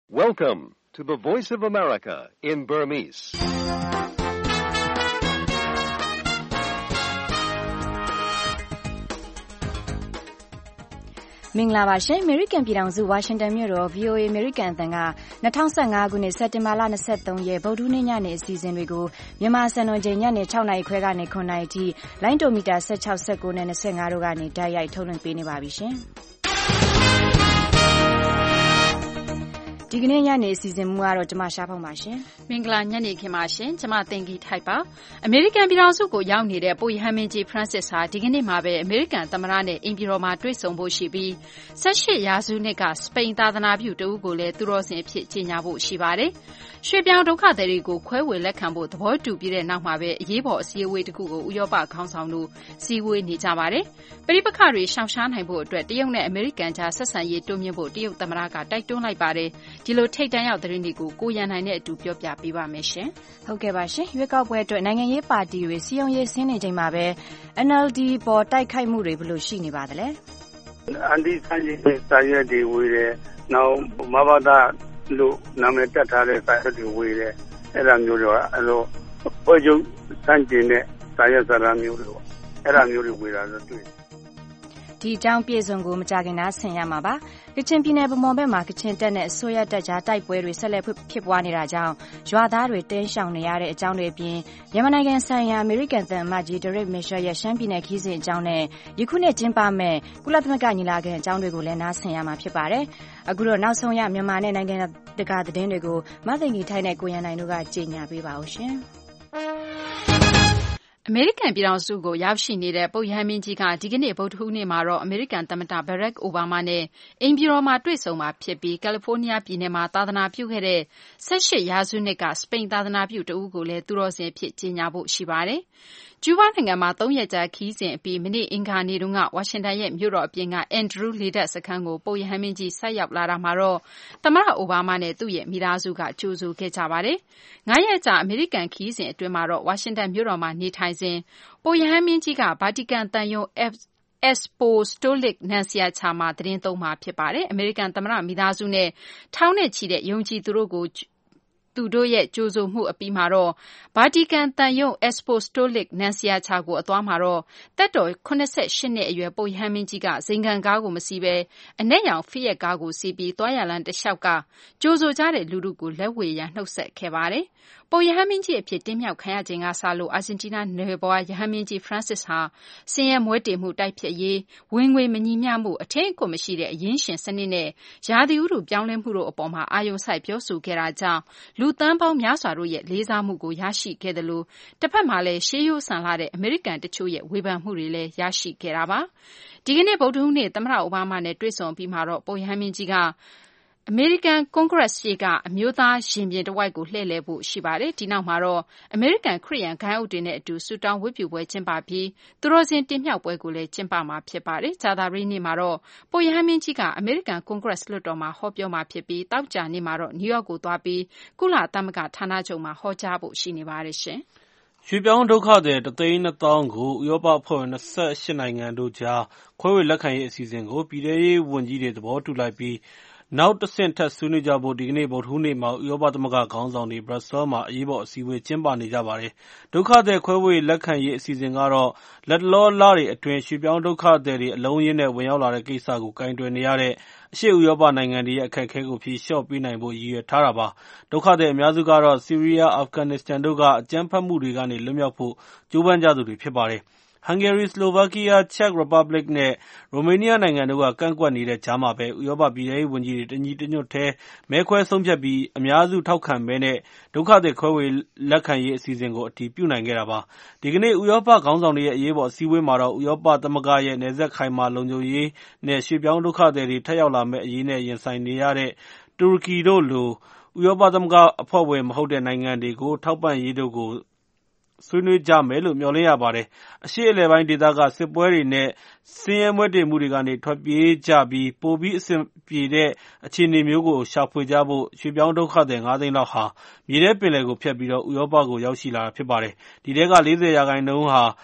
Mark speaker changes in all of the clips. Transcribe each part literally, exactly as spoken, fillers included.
Speaker 1: Welcome to the Voice of America in Burmese.
Speaker 2: ။မင်္ဂလာပါရှင်။ American ပြည်ထောင်စု Washington မြို့တော် ဗွီအိုအေ American အသံက၂၀၁၅ခုနှစ်စက်တင်ဘာလ၂၃ရက်ဗုဒ္ဓဟူးနေ့ညနေအစီအစဉ်တွေကိုမြန်မာစံတော်ချိန်ညနေ၆နာရီခွဲကနေ၇နာရီထိလိုင်းဒိုမီတာ၁၆ ၁၉နဲ့၂၅တို့ကနေတိုက်ရိုက်ထုတ်လွှင့်ပေးနေပါပြီရှင်။ဒီကနေ့ညနေအစီအစဉ်မူကတော့ကျမရှားဖောင်းပါရှင်
Speaker 3: ။မင်္ဂလာညနေခင်းပါရှင်။ကျမတင်ကြီးထိုက်ပါ။အမေရိကန်ပြည်ထောင်စုကိုရောက်နေတဲ့ပုပ်ရဟန်းမင်းကြီး Francis ဟာဒီကနေ့မှာပဲအမေရိကန်သမ္မတနဲ့အင်ပြည်တော်မှာတွေ့ဆုံဖို့ရှိပြီး၁၈ရာစုနှစ်ကစပိန်သာသနာပြုတဦးကိုလည်းသူတော်စင်အဖြစ်ကြေညာဖို့ရှိပါတယ်။ရွှေပြောင်းဒုက္ခသည်တွေကိုခွဲဝေလက်ခံဖို့သဘောတူပြီးတဲ့နောက်မှာပဲအရေးပေါ်အစည်းအဝေးတစ်ခုကိုဥရောပခေါင်းဆောင်တို့စည်းဝေးနေကြပါတယ်။ပဋိပက္ခတွေရှောင်ရှားနိုင်ဖို့အတွက်တရုတ်နဲ့အမေရိကန်ကြားဆက်ဆံရေးတိုးမြှင့်ဖို့တရုတ်သမ္မတကတိုက်တွန်းလိုက်ပါတယ်။ဒီလိုထိပ်တန်းရောက်သတင်းတွေကိုကိုရန်နိုင်နဲ့အတူပြောပြပေးပါမယ်ရှင်
Speaker 2: ။ဟုတ်ကဲ့ပါရှင်။ရွေးကောက်ပွဲအတွက်နိုင်ငံရေးပါတီတွေစည်းရုံးရေးဆင်းနေချိန်မှာပဲ N L D ပေါ်တိုက်ခိုက်မှုတွေဘယ်လိုရှိနေပါသလဲ
Speaker 4: ။အန်တီဆိုင်ရေးစာရွက်တွေဝေတယ်။နောက်မဘာသာလို့နာမည်တက်ထားတဲ့စာရွက်တွေဝေတယ်။အဲ့ဒါမျိုးတော့အဲ့လိုပွဲချုပ်စန့်ကျင်တဲ့စာရွက်စာတမ်းမျိုးတွေပေါ့။အဲ့ဒါမျိုးတွေဝေတာတော့တွေ့
Speaker 2: ဒီအကြောင်းပြည်စုံကိုမကြခင်နားဆင်ရမှာပါကချင်ပြည်နယ်ဗမော်ဘက်မှာကချင်တပ်နဲ့အစိုးရတပ်ကြားတိုက်ပွဲတွေဆက်လက်ဖြစ်ပွားနေတာကြောင့်ရွာသားတွေတင်းရှောင်နေရတဲ့အကြောင်းတွေအပြင်မြန်မာနိုင်ငံဆိုင်ရာအမေရိကန်သံအမတ်ကြီး Derek Mitchell ရဲ့ရှမ်းပြည်နယ်ခီးစဉ်အကြောင်းနဲ့ယခုနှစ်ကျင်းပမဲ့ကုလသမဂ္ဂညီလာခံအကြောင်းတွေကိုလည်းနားဆင်ရမှာဖြစ်ပါတယ်အခုတော့နောက်ဆုံးရမြန်မာနဲ့နိုင်ငံတကာသတင်းတွေကိုမသိင်ကြီးထိုင်းနဲ့ကိုရန်နိုင်တို့ကကြေညာပေးပါဦးရှင်
Speaker 3: အမေရိကန်ပြည်ထောင်စုကိုရောက်ရှိနေတဲ့ပုပ်ရဟန်းမင်းကြီးကဒီကနေ့ဗုဒ္ဓဟူးနေ့မှာတော့အမေရိကန်သမ္မတ Barack Obama နဲ့အိမ်ပြည်တော်မှာတွေ့ဆုံမှာဖြစ်ပြီးကယ်လီဖိုးနီးယားပြည်နယ်မှာသာသနာပြုခဲ့တဲ့၁၈ရာစုနှစ်ကစပိန်သာသနာပြုတဦးကိုလည်းသူတော်စင်ဖြစ်ကြေညာဖို့ရှိပါတယ်။ကျူးဘားနိုင်ငံမှာသုံးရက်ကြာခီးစဉ်အပြီးမနေ့အင်္ဂါနေ့တုန်းကဝါရှင်တန်ရဲ့မြို့တော်အပြင်ကအန်ဒရူးလေတပ်စခန်းကိုပုပ်ရဟန်းမင်းကြီးဆိုက်ရောက်လာတာမှာတော့သမ္မတအိုဘားမားနဲ့သူ့ရဲ့မိသားစုကကြိုဆိုခဲ့ကြပါတယ်။ငါးရက်ကြာအမေရိကန်ခီးစဉ်အတွင်းမှာတော့ဝါရှင်တန်မြို့တော်မှာနေထိုင်စဉ်ပုပ်ရဟန်းမင်းကြီးကဗာတီကန်သံရုံး Apostolic Nunciature မှာသတင်းသုံးမှာဖြစ်ပါတယ်။အမေရိကန်သမ္မတမိသားစုနဲ့ထောင်နဲ့ချီတဲ့ယုံကြည်သူတို့ကိုသူတို့ရဲ့ကြိုဆိုမှုအပြီးမှာတော့ဗာတီကန်သံရုံး Apostolic Nunciature ကိုအသွားမှာတော့တက်တော်၇၈နှစ်အရွယ်ပုပ်ရဟန်းမင်းကြီးကဇိမ်ခံကားကိုမစီးဘဲအနက်ရောင်ဖီယက်ကားကိုစီးပြီးသွားရလမ်းတစ်လျှောက်ကကြိုဆိုကြတဲ့လူထုကိုလက်ဝေရန်နှုတ်ဆက်ခဲ့ပါတယ်။ပုပ်ရဟန်းမင်းကြီးအဖြစ်တင်မြှောက်ခံရချိန်ကစလို့အာဂျင်တီးနားနွယ်ဘွားရဟန်းမင်းကြီး Francis ဟာဆင်းရဲမွဲတေမှုတိုက်ဖျက်ရေးဝင်ငွေမညီမျှမှုအထင်အကွပ်မရှိတဲ့အရင်းရှင်စနစ်နဲ့ရာသီဥတုပြောင်းလဲမှုတို့အပေါ်မှာအာရုံစိုက်ပြောဆိုခဲ့တာကြောင့်လူသန်းပေါင်းများစွာတို့ရဲ့လေးစားမှုကိုရရှိခဲ့တယ်လို့တစ်ဖက်မှာလည်းရှေးရိုးဆန်လာတဲ့အမေရိကန်တချို့ရဲ့ဝေဖန်မှုတွေလည်းရရှိခဲ့တာပါဒီကနေ့ဗုဒ္ဓဟူးနေ့သမ္မတအိုဘားမားနဲ့တွေ့ဆုံပြီးမှာတော့ပုပ်ရဟန်းမင်းကြီးကအမေရိကန်ကွန်ဂရက်ရှေ့ကအမျိုးသားရင်ပြင်တစ်ဝိုက်ကိုလှည့်လည်ဖို့ရှိပါတယ်။ဒီနောက်မှာတော့အမေရိကန်ခရစ်ယာန်ဂိုဏ်းအုပ်တွေနဲ့အတူဆုတောင်းဝတ်ပြုပွဲကျင်းပပြီးသူတော်စင်တင်မြှောက်ပွဲကိုလည်းကျင်းပမှာဖြစ်ပါတယ်။ကြာသပတေးနေ့မှာတော့ပုပ်ရဟန်းမင်းကြီးကအမေရိကန်ကွန်ဂရက်လွှတ်တော်မှာဟောပြောမှာဖြစ်ပြီးသောကြာနေ့မှာတော့နယူးယောက်ကိုသွားပြီးကုလသမဂ္ဂဌာနချုပ်မှာဟောကြားဖို့ရှိနေပါတယ်ရှင်
Speaker 5: ။ရွှေပြောင်းဒုက္ခသည်တသိန်းနှစ်သောင်းကိုဥရောပအဖွဲ့ဝင်၂၈နိုင်ငံတို့ကြားခွဲဝေလက်ခံရေးအစီအစဉ်ကိုပြည်ထရေးဝန်ကြီးတွေသဘောတူလိုက်ပြီးနောက်တစ်ဆင့်ထပ်ဆွေးနွေးကြဖို့ဒီကနေ့ဗုဒ္ဓဟူးနေ့မှာဥရောပသမဂ္ဂခေါင်းဆောင်တွေဘရပ်ဆဲလ်မှာအရေးပေါ်အစည်းအဝေးကျင်းပနေကြပါတယ်။ဒုက္ခသည်ခွဲဝေလက်ခံရေးအစီအစဉ်ကတော့လက်တလောလတွေအတွင်းရွှေပြောင်းဒုက္ခသည်တွေအလုံးအရင်းနဲ့ဝင်ရောက်လာတဲ့ကိစ္စကိုကိုင်တွယ်နေရတဲ့အရှေ့ဥရောပနိုင်ငံတွေရဲ့အခက်အခဲကိုဖြေလျှော့ပေးနိုင်ဖို့ရည်ရွယ်ထားတာပါ။ဒုက္ခသည်အများစုကတော့ဆီးရီးယား၊အာဖဂန်နစ္စတန်တို့ကအကြမ်းဖက်မှုတွေကနေလွတ်မြောက်ဖို့ကြိုးပမ်းကြသူတွေဖြစ်ပါတယ်။ဟန်ဂေရီ၊ဆလိုဗက်ကီးယား၊ချက်ရီပတ်ဘလစ်နဲ့ရိုမေးနီးယားနိုင်ငံတို့ကကန့်ကွက်နေတဲ့ကြားမှာပဲဥရောပပြည်ထဲရေးဝန်ကြီးတွေတညီတညွတ်တည်းမဲခွဲဆုံးဖြတ်ပြီးအများစုထောက်ခံမဲနဲ့ဒုက္ခသည်ခွဲဝေလက်ခံရေးအစီအစဉ်ကိုအတည်ပြုနိုင်ခဲ့တာပါ။ဒီကနေ့ဥရောပခေါင်းဆောင်တွေရဲ့အရေးပေါ်အစည်းအဝေးမှာတော့ဥရောပသမဂ္ဂရဲ့နယ်စပ်ခိုင်မာလုံခြုံရေးနဲ့ရွှေ့ပြောင်းဒုက္ခသည်တွေထပ်ရောက်လာမယ့်အရေးနဲ့ရင်ဆိုင်နေရတဲ့တူရကီတို့လိုဥရောပသမဂ္ဂအဖွဲ့ဝင်မဟုတ်တဲ့နိုင်ငံတွေကိုထောက်ပံ့ရေးတို့ကိုဆွေးနွေးကြမယ်လို့မျှော်လင့်ရပါတယ်။အရှေ့အလယ်ပိုင်းဒေသကစစ်ပွဲတွေနဲ့ဆင်းရဲမွဲတေမှုတွေကနေထွက်ပြေးကြပြီးပိုပြီးအဆင်ပြေတဲ့အခြေအနေမျိုးကိုရှာဖွေကြဖို့ရွှေ့ပြောင်းဒုက္ခသည်ငါးသိန်းလောက်ဟာမြေထဲပင်လယ်ကိုဖြတ်ပြီးတော့ဥရောပကိုရောက်ရှိလာတာဖြစ်ပါတယ်။ဒီထဲကလေးဆယ်ရာခိုင်နှုန်းဟာ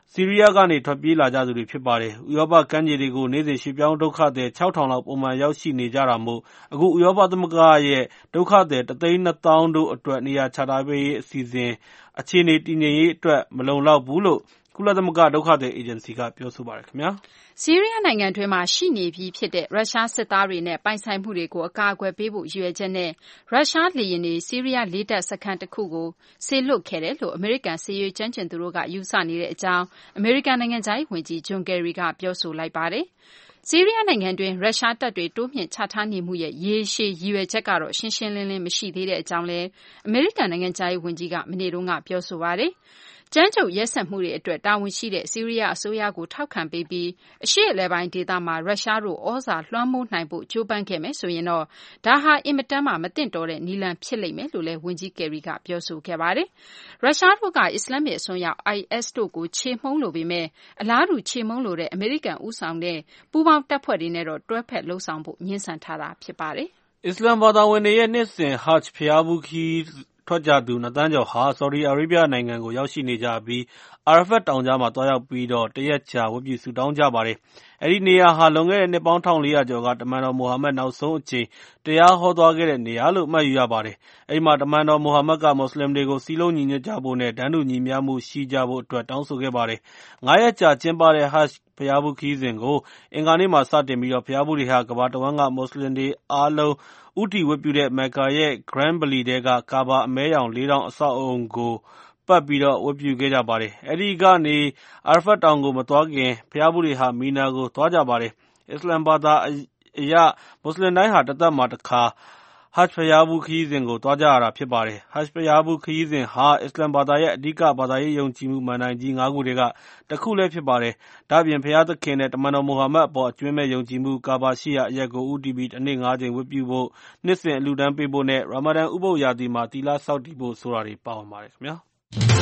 Speaker 5: ဆီးရီးယားကနေထွက်ပြေးလာကြသူတွေဖြစ်ပါတယ်။ဥရောပကမ်းခြေတွေကိုနေ့စဉ်ရွှေ့ပြောင်းဒုက္ခသည်ခြောက်ထောင်လောက်ပုံမှန်ရောက်ရှိနေကြတာမို့အခုဥရောပသမဂ္ဂရဲ့ဒုက္ခသည်တသိန်းနှစ်သောင်းတို့အတွက်နေရာချထားပေးရေးအစီအစဉ်အခြေအနေတည်ငြိမ်ရေးအတွက်မလုံလောက်ဘူးလို့ကုလသမဂ္ဂဒုက္ခသည်အေဂျင်စီကပြောဆိုပါတယ်ခင်ဗျာ
Speaker 3: ။ဆီးရီးယားနိုင်ငံတွင်းမှာရှိနေပြီးဖြစ်တဲ့ရုရှားစစ်သားတွေနဲ့ပိုင်ဆိုင်မှုတွေကိုအကာအကွယ်ပေးဖို့ရည်ရွယ်ချက်နဲ့ရုရှားလေယာဉ်တွေဆီးရီးယားလေတပ်စခန်းတစ်ခုကိုစေလွှတ်ခဲ့တယ်လို့အမေရိကန်စစ်ရေးကျွမ်းကျင်သူတို့ကယူဆနေတဲ့အကြောင်းအမေရိကန်နိုင်ငံခြားရေးဝန်ကြီးဂျွန်ကယ်ရီကပြောဆိုလိုက်ပါတယ်။ဆီးရီးယားနိုင်ငံတွင်းရုရှားတပ်တွေတိုးမြှင့်ချထားနေမှုရဲ့ရေရှည်ရည်ရွယ်ချက်ကတော့ရှင်းရှင်းလင်းလင်းမရှိသေးတဲ့အကြောင်းလည်းအမေရိကန်နိုင်ငံခြားရေးဝန်ကြီးကမနေ့တုန်းကပြောဆိုပါတယ်။ကြမ်းကြုတ်ရက်စက်မှုတွေအတွက်တာဝန်ရှိတဲ့ဆီးရီးယားအစိုးရကိုထောက်ခံပေးပြီးအရှေ့အလယ်ပိုင်းဒေသမှာရုရှားတို့ဩဇာလွှမ်းမိုးနိုင်ဖို့ကြိုးပမ်းခဲ့မယ်ဆိုရင်တော့ဒါဟာအင်မတန်မှမသင့်တော်တဲ့နည်းလမ်းဖြစ်လိမ့်မယ်လို့လည်းဝန်ကြီးကယ်ရီကပြောဆိုခဲ့ပါတယ်။ရုရှားတို့ကအစ္စလာမစ်အစွန်းရောက် အိုင်အက်စ် တို့ကိုချေမှုန်းလိုပေမဲ့အလားတူချေမှုန်းလိုတဲ့အမေရိကန်ဦးဆောင်တဲ့ပူးပေါင်းတပ်ဖွဲ့တွေနဲ့တော့တွဲဖက်လှုပ်ဆောင်ဖို့ညှင်းဆန်ထားတာဖြစ်ပါတယ်
Speaker 5: ။အစ္စလာမ်ဘာသာဝင်တွေရဲ့နှစ်စဉ်ဟတ်ဂျ်ဘုရားဖူးခီးထွက်ကြသူနှစ်သန်းကျော်ဟာဆော်ဒီအာရေဗျနိုင်ငံကိုရောက်ရှိနေကြပြီးအာရဖတ်တောင်ကြားမှာသွားရောက်ပြီးတော့တရက်ကြာဝတ်ပြုဆုတောင်းကြပါတယ်။အဲဒီနေရာဟာလွန်ခဲ့တဲ့နှစ်ပေါင်းတစ်ထောင်လေးရာကျော်ကတမန်တော်မိုဟာမက်နောက်ဆုံးအကြိမ်တရားဟောသွားခဲ့တဲ့နေရာလို့မှတ်ယူရပါတယ်။အဲဒီမှာတမန်တော်မိုဟာမက်ကမွတ်စလင်တွေကိုစီလုံးညီညွတ်ကြဖို့နဲ့တန်းတူညီမျှမှုရှိကြဖို့အတွက်တောင်းဆိုခဲ့ပါတယ်။ငါးရက်ကြာကျင်းပတဲ့ဟတ်ဂျ်ဘုရားဖူးခီးစဉ်ကိုအင်္ဂါနေ့မှာစတင်ပြီးတော့ဘုရားဖူးတွေဟာကမ္ဘာတဝန်းကမွတ်စလင်တွေအားလုံးဦးတည်ဝတ်ပြုတဲ့မက္ကာရဲ့ Grand Valley ထဲကကာဘာအမဲရောင်လေးထောင့်အဆောက်အအုံကိုပတ်ပြီးတော့ဝတ်ပြုခဲ့ကြပါတယ်။အဲဒီကနေအာရဖတ်တောင်ကိုမသွားခင်ဘုရားဖူးတွေဟာမီနာကိုသွားကြပါတယ်။အစ္စလာမ်ဘာသာအရမွတ်စလင်တိုင်းဟာတစ်သက်မှာတစ်ခါဟတ်ဂျ်ဘုရားဖူးခရီးစဉ်ကိုသွားကြရတာဖြစ်ပါတယ်။ဟတ်ဂျ်ဘုရားဖူးခရီးစဉ်ဟာအစ္စလာမ်ဘာသာရဲ့အဓိကဘာသာရေးယုံကြည်မှုမဏ္ဍိုင်ကြီးငါးခုထဲကတစ်ခုလည်းဖြစ်ပါတယ်။ဒါ့အပြင်ဘုရားသခင်နဲ့တမန်တော်မိုဟာမက်အပေါ်အကျွမ်းမဲ့ယုံကြည်မှုကာဘာရှိရာအရက်ကိုဦးတည်ပြီးတစ်နေ့ငါးကြိမ်ဝတ်ပြုဖို့နှစ်စဉ်အလှူဒန်းပေးဖို့နဲ့ရာမာဒန်ဥပုသ်ရာသီမှာသီလဆောက်တည်ဖို့ဆိုတာတွေပါဝင်ပါတယ်ခင်ဗျာ။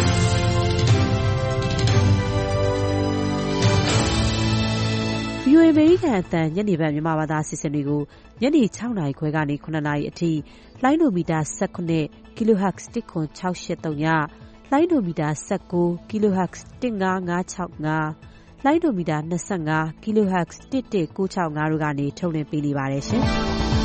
Speaker 6: ဗီအိုအေ အမေရိကန်အသံညနေပိုင်းမြန်မာဘာသာအစီအစဉ်တွေကိုညနေ၆နာရီခွဲကနေ၇နာရီအထိလိုင်းဒိုမီတာ၁၇ Kilohertz တစ်ခွန်၆၈၃ညလိုင်းဒိုမီတာ၁၉ Kilohertz တစ်ငါးငါး၆၅လိုင်းဒိုမီတာ၂၅ Kilohertz တစ်တစ်၉၆၅တို့ကနေထုတ်လွှင့်ပေးနေပါတယ်ရှင်။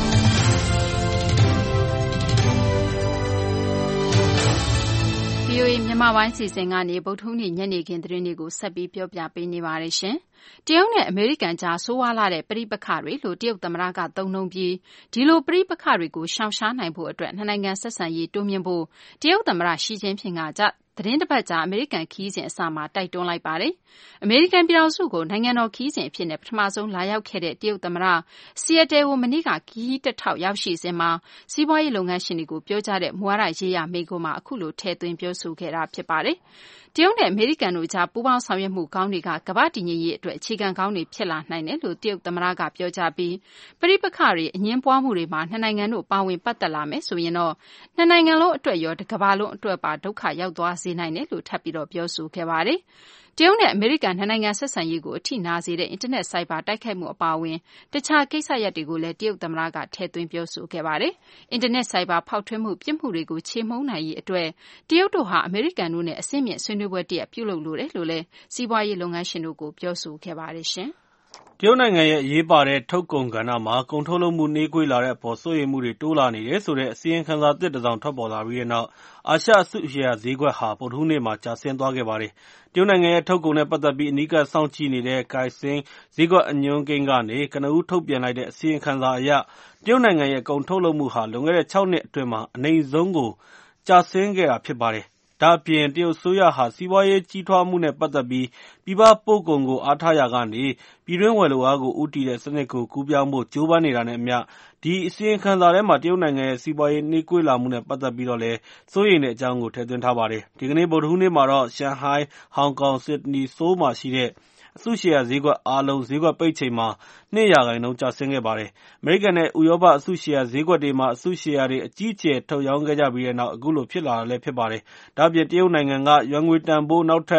Speaker 3: ဗီအိုအေမြန်မာပိုင်းစီစဉ်ကနေဗုဒ္ဓဟူးနေ့ညနေခင်းသတင်းတွေကိုဆက်ပြီးပြောပြပေးနေပါတယ်ရှင်။တရုတ်နဲ့အမေရိကန်ကြားဆိုးဝါးလာတဲ့ပဋိပက္ခတွေလို့တရုတ်သမ္မတကသုံးနှုန်းပြီးဒီလိုပဋိပက္ခတွေကိုရှောင်ရှားနိုင်ဖို့အတွက်နှစ်နိုင်ငံဆက်ဆံရေးတိုးမြှင့်ဖို့တရုတ်သမ္မတရှီကျင်းဖျင်ကသတင်းတစ်ပတ်ကြာအမေရိကန်ခရီးစဉ်အစမှာတိုက်တွန်းလိုက်ပါတယ်။အမေရိကန်ပြည်ထောင်စုကိုနိုင်ငံတော်ခရီးစဉ်အဖြစ်နဲ့ပထမဆုံးလာရောက်ခဲ့တဲ့တရုတ်သမ္မတဆီယက်တယ်ကိုမနေ့ကခရီးတစ်ထောက်ရောက်ရှိစဉ်မှာစီးပွားရေးလုပ်ငန်းရှင်တွေကိုပြောကြားတဲ့မူဝါဒရေးရာမိန့်ခွန်းမှာအခုလိုထည့်သွင်းပြောဆိုခဲ့တာဖြစ်ပါတယ်။တရုတ်နဲ့အမေရိကန်တို့ကြားပူးပေါင်းဆောင်ရွက်မှုကောင်းတွေကကမ္ဘာ့တည်ငြိမ်ရေးအတွက်အခြေခံကောင်းတွေဖြစ်လာနိုင်တယ်လို့တရုတ်သမ္မတကပြောကြားပြီးပဋိပက္ခတွေအငြင်းပွားမှုတွေမှာနှစ်နိုင်ငံတို့ပါဝင်ပတ်သက်လာမယ်ဆိုရင်တော့နှစ်နိုင်ငံလုံးအတွက်ရောတစ်ကမ္ဘာလုံးအတွက်ပါဒုက္ခရောက်သွားစေနိုင်တယ်လို့ထပ်ပြီးတော့ပြောဆိုခဲ့ပါတယ်။တရုတ်နဲ့အမေရိကန်နှစ်နိုင်ငံဆက်ဆံရေးကိုအထိနာစေတဲ့အင်တာနက်ဆိုင်ဘာတိုက်ခိုက်မှုအပါအဝင်တခြားကိစ္စရပ်တွေကိုလည်းတရုတ်သမ္မတကထည့်သွင်းပြောဆိုခဲ့ပါတယ်။အင်တာနက်ဆိုင်ဘာဖောက်ထွင်းမှုပြစ်မှုတွေကိုချေမှုန်းနိုင်ရေးအတွက်တရုတ်တို့ဟာအမေရိကန်တို့နဲ့အဆင့်မြင့်ဆွေးနွေးပွဲတရပ်ပြုလုပ်လိုတယ်လို့လည်းစီးပွားရေးလုပ်ငန်းရှင်တို့ကိုပြောဆိုခဲ့ပါတယ်ရှင်။
Speaker 5: တရုတ်နိုင်ငံရဲ့အရေးပါတဲ့ထုတ်ကုန်ကဏ္ဍမှာကုန်ထုတ်လုပ်မှုနှေးကွေးလာတဲ့အပေါ်စိုးရိမ်မှုတွေတိုးလာနေတယ်ဆိုတဲ့အစီရင်ခံစာသစ်တစ်စောင်ထွက်ပေါ်လာပြီးတဲ့နောက်အာရှအစုရှယ်ယာဈေးကွက်ဟာဗုဒ္ဓဟူးနေ့မှာကျဆင်းသွားခဲ့ပါတယ်။တရုတ်နိုင်ငံရဲ့ထုတ်ကုန်နဲ့ပတ်သက်ပြီးအနီးကပ်စောင့်ကြည့်နေတဲ့ကိုင်စင်းဈေးကွက်အညွှန်းကိန်းကနေကနဦးထုတ်ပြန်လိုက်တဲ့အစီရင်ခံစာအရတရုတ်နိုင်ငံရဲ့ကုန်ထုတ်လုပ်မှုဟာလွန်ခဲ့တဲ့၆နှစ်အတွင်းမှာအနိမ့်ဆုံးကိုကျဆင်းခဲ့တာဖြစ်ပါတယ်။ဒါ့အပြင်တရုတ်အစိုးရဟာစီးပွားရေးကြီးထွားမှုနဲ့ပတ်သက်ပြီးပြည်ပပို့ကုန်ကိုအားထားရာကနေပြည်တွင်းဝယ်လိုအားကိုဦးတည်တဲ့စနစ်ကိုကူးပြောင်းဖို့ကြိုးပမ်းနေတာနဲ့အမျှဒီအစီရင်ခံစာထဲမှာတရုတ်နိုင်ငံရဲ့စီးပွားရေးနှေးကွေးလာမှုနဲ့ပတ်သက်ပြီးတော့လည်းစိုးရိမ်တဲ့အကြောင်းကိုထည့်သွင်းထားပါတယ်။ဒီကနေ့ဗုဒ္ဓဟူးနေ့မှာတော့ရှန်ဟိုင်း၊ဟောင်ကောင်၊ဆစ်ဒနီ၊ဆိုးလ်မှာရှိတဲ့အစုရှယ်ယာဈေးကွက်အားလုံးဈေးကွက်ပိတ်ချိန်မှာ၂ရာခိုင်နှုန်းကျဆင်းခဲ့ပါတယ်။အမေရိကန်နဲ့ဥရောပအစုရှယ်ယာဈေးကွက်တွေမှာအစုရှယ်ယာတွေအကြီးအကျယ်ထုတ်ရောင်းခဲ့ကြပြီးတဲ့နောက်အခုလိုဖြစ်လာတာလည်းဖြစ်ပါတယ်။ဒါ့အပြင်တရုတ်နိုင်ငံကယွမ်ငွေတန်ဖိုးနောက်ထပ်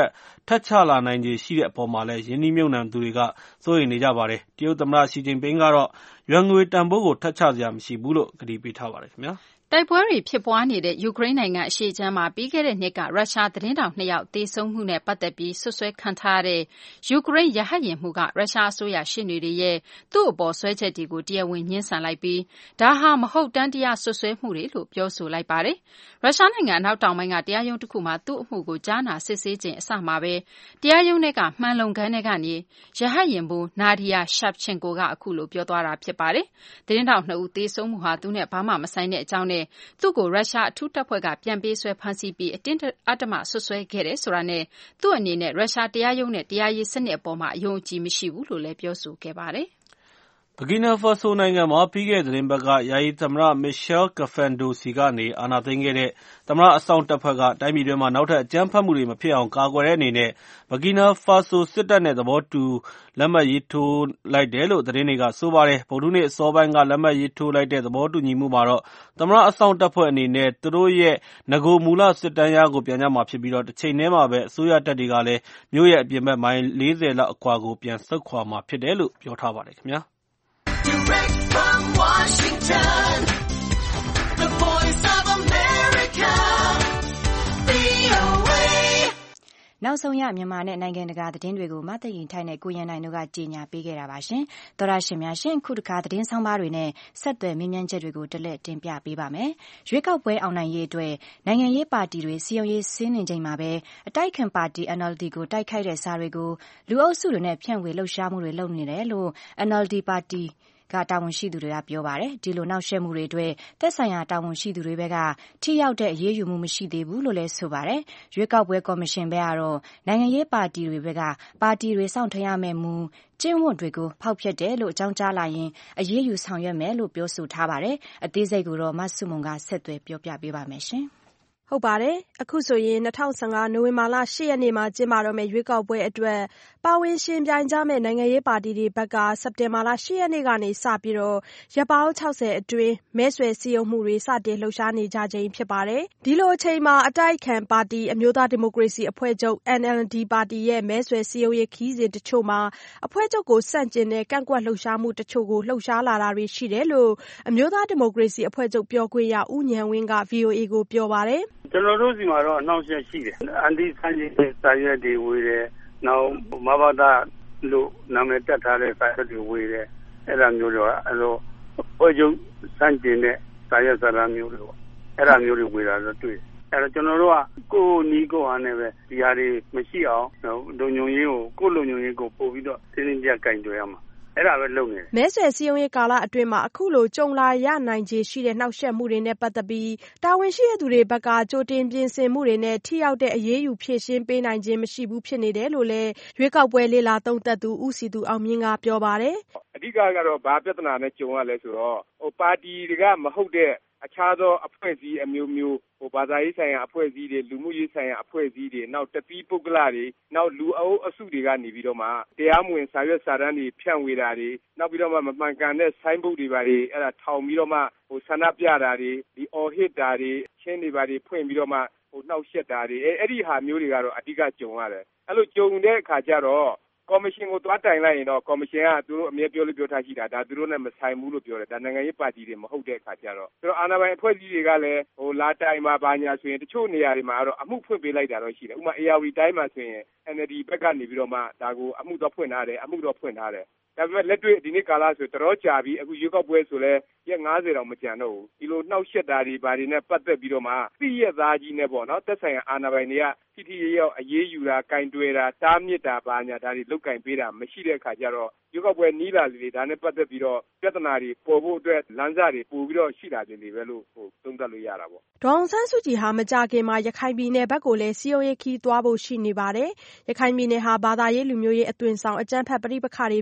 Speaker 5: ထပ်ချလာနိုင်ခြေရှိတဲ့အပေါ်မှာလည်းရင်းနှီးမြှုပ်နှံသူတွေကစိုးရိမ်နေကြပါတယ်။တရုတ်သမ္မတရှီကျင့်ပင်းကတော့ယွမ်ငွေတန်ဖိုးကိုထပ်ချစရာမရှိဘူးလို့ကတိပေးထားပါတယ်ခင်ဗျာ။
Speaker 3: တိုက်ပွဲတွေဖြစ်ပွားနေတဲ့ယူကရိန်းနိုင်ငံအရှေ့ခြမ်းမှာပြီးခဲ့တဲ့နှစ်ကရုရှားသတင်းထောက်နှစ်ယောက်သေဆုံးမှုနဲ့ပတ်သက်ပြီးစွပ်စွဲခံထားရတဲ့ယူကရိန်းရဟတ်ယာဉ်မှူးကရုရှားအစိုးရရှေ့နေတွေရဲ့သူ့အပေါ်စွဲချက်တွေကိုတရားဝင်ငြင်းဆန်လိုက်ပြီးဒါဟာမဟုတ်တမ်းတရားစွပ်စွဲမှုတွေလို့ပြောဆိုလိုက်ပါတယ်။ရုရှားနိုင်ငံအနောက်တောင်ပိုင်းကတရားရုံးတစ်ခုမှာသူ့အမှုကိုကြားနာစစ်ဆေးချိန်အစမှာပဲတရားရုံးထဲကမှန်လုံခန်းထဲကနေရဟတ်ယာဉ်မှူးနာဒီယာရှာဖ်ချင်ကိုကအခုလိုပြောသွားတာဖြစ်ပါတယ်။သတင်းထောက်နှစ်ဦးသေဆုံးမှုဟာသူနဲ့ဘာမှမဆိုင်တဲ့အကြောင်းနဲ့သူ့ကိုရုရှားအထူးတပ်ဖွဲ့ကပြန်ပေးဆွဲဖမ်းဆီးပြီးအတင်းအဓမ္မဆွဆွဲခဲ့တယ်ဆိုတာနဲ့သူ့အနေနဲ့ရုရှားတရားရုံးနဲ့တရားရေးစနစ်အပေါ်မှာအယုံအကြည်မရှိဘူးလို့လည်းပြောဆိုခဲ့ပါတယ်။
Speaker 5: ဘကီနာဖာဆိုနိုင်ငံမှာပြီးခဲ့တဲ့သတင်းပတ်ကယာယီသမ္မတမစ်ရှဲလ်ကဖန်ဒိုစီကနေအာဏာသိမ်းခဲ့တဲ့သမ္မတအစောင့်တပ်ဖွဲ့ကတိုင်းပြည်တွင်းမှာနောက်ထပ်အကြမ်းဖက်မှုတွေမဖြစ်အောင်ကာကွယ်တဲ့အနေနဲ့ဘကီနာဖာဆိုစစ်တပ်နဲ့သဘောတူလက်မှတ်ရေးထိုးလိုက်တယ်လို့သတင်းတွေကဆိုပါတယ်။ဗုဒ္ဓဟူးနေ့အစောပိုင်းကလက်မှတ်ရေးထိုးလိုက်တဲ့သဘောတူညီမှုမှာတော့သမ္မတအစောင့်တပ်ဖွဲ့အနေနဲ့သူတို့ရဲ့နဂိုမူလစစ်တမ်းများကိုပြန်ကြမှာဖြစ်ပြီးတော့တစ်ချိန်တည်းမှာပဲအစိုးရတပ်တွေကလည်းမြို့ရဲ့အပြင်ဘက်မိုင်လေးဆယ်လောက်အကွာကိုပြန်ဆုတ်ခွာမှာဖြစ်တယ်လို့ပြောထားပါတယ်ခင်ဗျာ။ Direct from Washington, the voice of America, ဗွီအိုအေ
Speaker 2: နောက်ဆုံးရမြန်မာနဲ့နိုင်ငံတကာသတင်းတွေကိုမသိရင်ထိုင်နဲ့ကိုရန်နိုင်တို့ကကြေညာပေးခဲ့တာပါရှင်။သောရရှင်များရှင်ခုတခါသတင်းဆောင်ပါတွေနဲ့ဆက်သွယ်မြင်းမြန်းချက်တွေကိုတလက်တင်ပြပေးပါမယ်။ရွေးကောက်ပွဲအောင်နိုင်ရေးအတွက်နိုင်ငံရေးပါတီတွေစီယုံရေးဆင်းနေချိန်မှာပဲအတိုက်ခံပါတီ N L D ကိုတိုက်ခိုက်တဲ့စာတွေကိုလူအုပ်စုတွေနဲ့ဖြန့်ဝေလှုပ်ရှားမှုတွေလုပ်နေတယ်လို့ N L D ပါတီကတာဝန်ရှိသူတွေကပြောပါတယ်။ဒီလိုနောက်ရှက်မှုတွေအတွက်သက်ဆိုင်ရာတာဝန်ရှိသူတွေဘက်ကထိရောက်တဲ့အရေးယူမှုမရှိသေးဘူးလို့လည်းဆိုပါတယ်။ရွေးကောက်ပွဲကော်မရှင်ဘက်ကတော့နိုင်ငံရေးပါတီတွေဘက်ကပါတီတွေစောင့်ထရမယ့်မူကျင့်ဝတ်တွေကိုဖောက်ဖျက်တယ်လို့အကြောင်းကြားလာရင်အရေးယူဆောင်ရွက်မယ်လို့ပြောဆိုထားပါတယ်။အသေးစိတ်ကိုတော့မဆုမွန်ကဆက်သွယ်ပြောပြပေးပါမယ်ရှင်။
Speaker 7: ဟုတ်ပါတယ်အခုဆိုရင်၂၀၁၅နိုဝင်ဘာလ၈ရက်နေ့မှာကျင်းပတော့မယ့်ရွေးကောက်ပွဲအတွက်ပါဝင်ရှင်ပြိုင်ကြမယ့်နိုင်ငံရေးပါတီတွေဘက်ကစက်တင်ဘာလ၈ရက်နေ့ကနေစပြီးတော့ရက်ပေါင်း၆၀အတွင်းမဲဆွယ်စည်းရုံးမှုတွေစတင်လှုပ်ရှားနေကြချိန်ဖြစ်ပါတယ်ဒီလိုအချိန်မှာအတိုက်ခံပါတီအမျိုးသားဒီမိုကရေစီအဖွဲ့ချုပ် N L D ပါတီရဲ့မဲဆွယ်စည်းရုံးရေးခီးစဉ်တချို့မှာအဖွဲ့ချုပ်ကိုဆန့်ကျင်တဲ့ကန့်ကွက်လှုပ်ရှားမှုတချို့ကိုလှုပ်ရှားလာတာတွေရှိတယ်လို့အမျိုးသားဒီမိုကရေစီအဖွဲ့ချုပ်ပြောခွင့်ရဦးဉာဏ်ဝင်းက ဗွီအိုအေကိုပြောပါတယ်
Speaker 4: ကျွန်တော်တို့စီမှာတော့အနှောင့်အယှက်ရှိတယ်အန်တီဆန်းကြီးစာရွက်တွေဝေတယ်နောက်မဘာသာလို့နာမည်တက်ထားတဲ့စာရွက်တွေဝေတယ်အဲ့ဒါမျိုးတွေအဲ့လိုပွဲချုပ်စန့်ကျင်တဲ့စာရွက်စာတမ်းမျိုးတွေပေါ့အဲ့ဒါမျိုးတွေဝေတာတော့တွေ့အဲ့တော့ကျွန်တော်တို့ကကိုယ်နီးကိုယ်ဟာနဲ့ပဲဒီဟာတွေမရှိအောင်လုံညုံရေးကိုကိုယ်လုံညုံရေးကိုပို့ပြီးတော့တင်းတင်းကြပ်ကြပ်ကင်တွယ်ရမှာအဲ့ဒါပဲလုပ်နေတယ်
Speaker 7: မဲဆွယ်စည်းရုံးရေးကာလအတွင်းမှာအခုလိုကြုံလာရနိုင်ခြေရှိတဲ့နှောက်ယှက်မှုတွေနဲ့ပတ်သက်ပြီးတာဝန်ရှိတဲ့သူတွေဘက်ကကြိုတင်ပြင်ဆင်မှုတွေနဲ့ထိရောက်တဲ့အရေးယူဖြေရှင်းပေးနိုင်ခြင်းမရှိဘူးဖြစ်နေတယ်လို့လည်းရွေးကောက်ပွဲလေ့လာသုံးသပ်သူဦးစီသူအောင်မြင့်ကပြောပါတယ်
Speaker 8: အဓိကကတော့ဘာပြဿနာနဲ့ကြုံရလဲဆိုတော့ဟိုပါတီတွေကမဟုတ်တဲ့အခြားသောအဖွဲ့အစည်းအမျိုးမျိုးဟိုဘာသာရေးဆိုင်ရာအဖွဲ့အစည်းတွေလူမှုရေးဆိုင်ရာအဖွဲ့အစည်းတွေနောက်တပီးပုဂ္ဂလတွေနောက်လူအုပ်အစုတွေကနေပြီးတော့မှတရားမဝင်စာရွက်စာတမ်းတွေဖြန့်ဝေတာတွေနောက်ပြီးတော့မှမမှန်ကန်တဲ့ဆိုင်းဘုတ်တွေပါတွေအဲ့ဒါထောင်ပြီးတော့မှဟိုဆန္ဒပြတာတွေဒီအော်ဟစ်တာတွေချင်းတွေပါတွေဖွင့်ပြီးတော့မှဟိုနှောက်ယှက်တာတွေအဲ့အဲ့ဒီဟာမျိုးတွေကတော့အဓိကကြုံရတယ်အဲ့လိုကြုံတဲ့အခါကျတော့ကော်မရှင်ကိုသွားတိုင်လိုက်ရင်တော့ကော်မရှင်ကသူတို့အမြဲပြောလို့ပြောထားရှိတာဒါသူတို့နဲ့မဆိုင်ဘူးလို့ပြောတယ်ဒါနိုင်ငံရေးပါတီတွေမဟုတ်တဲ့အခါကျတော့သူတို့အာဏာပိုင်အဖွဲ့အစည်းတွေကလည်းဟိုလာတိုင်မှာဘာညာဆိုရင်တချို့နေရာတွေမှာတော့အမှုဖွင့်ပေးလိုက်တာတော့ရှိတယ်ဥပမာ A R V တိုင်းမှာဆိုရင် N L D ဘက်ကနေပြီးတော့မှဒါကိုအမှုတော့ဖွင့်ထားတယ်အမှုတော့ဖွင့်ထားတယ်ဒါပေမဲ့လက်တွေ့ဒီနေ့ကာလဆိုတော်တော်ကြာပြီအခုရွေးကောက်ပွဲဆိုလဲရက်၅၀တောင်မကျန်တော့ဘူးဒီလိုနှောက်ယှက်တာတွေဘာတွေနဲ့ပတ်သက်ပြီးတော့မှသိရသားကြီးနဲ့ပေါ့နော်သက်ဆိုင်ရာအာဏာပိုင်တွေကထိထိရောက်အရေးယူတာကင်တွယ်တာတားမြစ်တာဘာညာဒါတွေလုတ်ကင်ပေးတာမရှိတဲ့အခါကျတော့ရွေးကောက်ပွဲနီးလာလေဒါနဲ့ပတ်သက်ပြီးတော့ပြဿနာတွေပေါ်ဖို့အတွက်လမ်းစာတွေပို့ပြီးတော့ရှိလာတယ်လေပဲလို့ဟိုသုံးသပ်လို့ရတာပေါ့
Speaker 7: ဒေါ်အောင်ဆန်းစုကြည်ဟာမကြခင်မှာရခိုင်ပြည်နယ်ဘက်ကိုလည်းစီယုံရေးခီးသွားဖို့ရှိနေပါတယ်ရခိုင်ပြည်နယ်ဟာဘာသာရေးလူမျိုးရေးအသွင်ဆောင်အကြမ်းဖက်ပဋိပက္ခတွေဖြစ်ပွား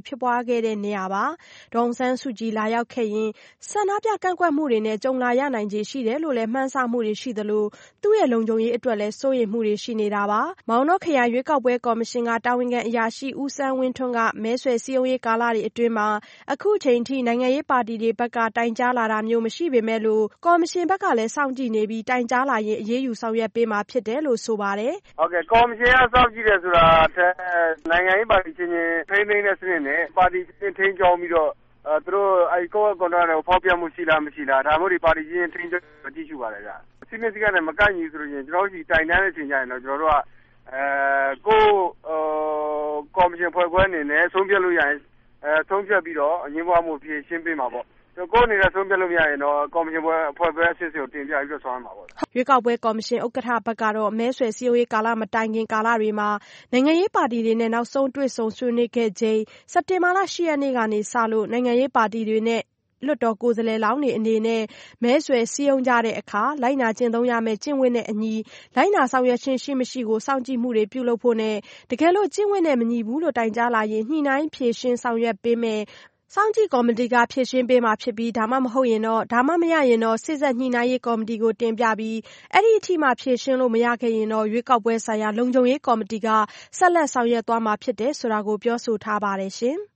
Speaker 7: ခဲ့တဲ့နေရာပါ။ဒေါ်အောင်ဆန်းစုကြည်လာရောက်ခဲ့ရင်ဆန္ဒပြကန့်ကွက်မှုတွေနဲ့ကြုံလာရနိုင်ခြေရှိတယ်လို့လည်းမှန်းဆမှုတွေရှိသလိုသူ့ရဲ့လုံခြုံရေးအတွက်လည်းစိုးရိမ်မှုတွေရှိနေတာပါ။မောင်တောခရိုင်ရွေးကောက်ပွဲကော်မရှင်ကတာဝန်ခံအရာရှိဦးစန်းဝင်းထွန်းကမဲဆွယ်စည်းရုံးရေးကာလတွေအတွင်းမှာအခုချိန်ထိနိုင်ငံရေးပါတီတွေဘက်ကတိုင်ကြားလာတာမျိုးမရှိပေမဲ့လို့ကော်မရှင်ဘက်ကလည်းစောင့်ကြည့်နေပြီးတိုင်ကြားလာရင်အရေးယူဆောင်ရွက်ပေးမှာဖြစ်တယ်လို့ဆိုပါတယ်
Speaker 4: ။ဟုတ်ကဲ့ကော်မရှင်ကစောင့်ကြည့်တယ်ဆိုတာနိုင်ငံရေးပါတီချင်းချင်းထိန်းသိမ်းတဲ့စနစ်နဲ့ပါတီချင်းထိန်းကြောင်းပြီးတော့အဲသူတို့အဲကောကွန်ထရာကိုဖောက်ပြမှုရှိလားမရှိလားဒါမျိုးတွေပါတီချင်းထိန်းကြောင်းကြည့်ရှုပါတယ်ဗျ။စီမံစည်းကမ်းနဲ့မကိုက်ညီဆိုရင်ကျွန်တော်တို့ဒီတိုင်တန်းတဲ့အချိန်ကျရင်တော့ကျွန်တော်တို့ကအဲကိုကော်မရှင်ဖွဲ့ခွဲအနေနဲ့ဆုံးဖြတ်လို့ရရင်အဲဆုံးဖြတ်ပြီးတော့အငြင်းပွားမှုဖြေရှင်းပေးမှာပေါ့။ကိုယ်နေတဲ့ဆုံးဖြတ်လို့မရရင်တော့ကော်မရှင်ဖွဲ့ဖွဲ့ခွဲအစစ်အစစ်ကိုတင်ပြပြီးတော့ဆောင်ရမှာပေါ့
Speaker 7: ။ရွေးကောက်ပွဲကော်မရှင်ဥက္ကဋ္ဌဘက်ကတော့မဲဆွယ်စည်းရုံးရေးကာလမတိုင်ခင်ကာလတွေမှာနိုင်ငံရေးပါတီတွေနဲ့နောက်ဆုံးတွေ့ဆုံဆွေးနွေးခဲ့ချိန်စက်တင်ဘာလ၈ရက်နေ့ကနေစလို့နိုင်ငံရေးပါတီတွေနဲ့လွှတ်တော်ကိုယ်စားလှယ်လောင်းတွေအနေနဲ့မဲဆွယ်စည်းရုံးကြတဲ့အခါလိုက်နာကျင့်သုံးရမယ့်ကျင့်ဝတ်နဲ့အညီလိုက်နာဆောင်ရွက်ခြင်းရှိမရှိကိုစောင့်ကြည့်မှုတွေပြုလုပ်ဖို့နဲ့တကယ်လို့ကျင့်ဝတ်နဲ့မညီဘူးလို့တိုင်ကြားလာရင်ညှိနှိုင်းဖြေရှင်းဆောင်ရွက်ပေးမယ်စောင့်ကြည့်ကော်မတီကဖြေရှင်းပေးမှာဖြစ်ပြီးဒါမှမဟုတ်ရင်တော့ဒါမှမရရင်တော့စစ်ဆက်ညှိနှိုင်းရေးကော်မတီကိုတင်ပြပြီးအဲ့ဒီအထိမှဖြေရှင်းလို့မရခဲ့ရင်တော့ရွေးကောက်ပွဲဆိုင်ရာလုံခြုံရေးကော်မတီကဆက်လက်ဆောင်ရွက်သွားမှာဖြစ်တယ်ဆိုတာကိုပြောဆိုထားပါတယ်ရှင်။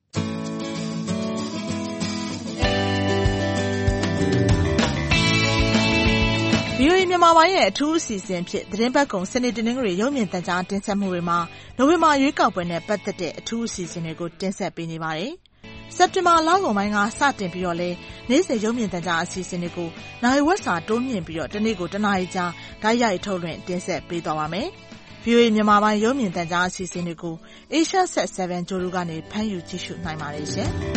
Speaker 9: ဗွီအိုအေမြန်မာပိုင်းရဲ့အထူးအစီအစဉ်ဖြစ်သတင်းပတ်ကုံစနေတနင်္ဂနွေရုပ်မြင်သံကြားတင်ဆက်မှုတွေမှာနိုဝင်ဘာရွေးကောက်ပွဲနဲ့ပတ်သက်တဲ့အထူးအစီအစဉ်တွေကိုတင်ဆက်ပေးနေပါတယ်။စက်တင်ဘာလကုန်ပိုင်းကစတင်ပြီးတော့လဲနေ့စဉ်ရုပ်မြင်သံကြားအစီအစဉ်တွေကိုနိုင်ဝက်စာတိုးမြင့်ပြီးတော့တနေ့ကိုတစ်နာရီကြာဓာတ်ရိုက်ထုတ်လွှင့်တင်ဆက်ပေးသွားပါမယ်။ ဗွီအိုအေမြန်မာပိုင်းရုပ်မြင်သံကြားအစီအစဉ်တွေကို Asia Set 7 ဂျိုဒူကနေဖမ်းယူကြည့်ရှုနိုင်ပါတယ်ရှင်။